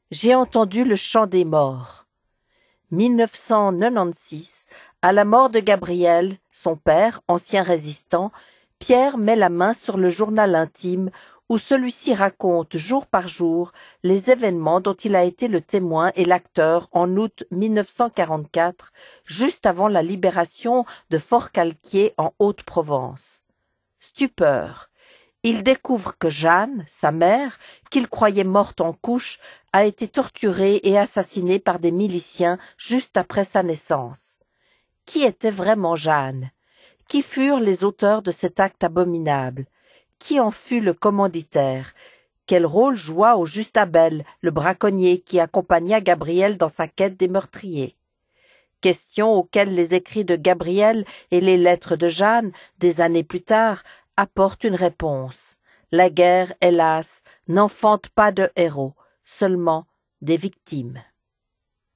J'ai entendu le chant des morts. 1996, à la mort de Gabriel, son père, ancien résistant, Pierre met la main sur le journal intime où celui-ci raconte jour par jour les événements dont il a été le témoin et l'acteur en août 1944, juste avant la libération de Forcalquier en Haute-Provence. Stupeur. Il découvre que Jeanne, sa mère, qu'il croyait morte en couche, a été torturée et assassinée par des miliciens juste après sa naissance. Qui était vraiment Jeanne? Qui furent les auteurs de cet acte abominable? Qui en fut le commanditaire? Quel rôle joua au juste Abel, le braconnier qui accompagna Gabriel dans sa quête des meurtriers? Questions auxquelles les écrits de Gabriel et les lettres de Jeanne, des années plus tard, apportent une réponse. La guerre, hélas, n'enfante pas de héros, seulement des victimes.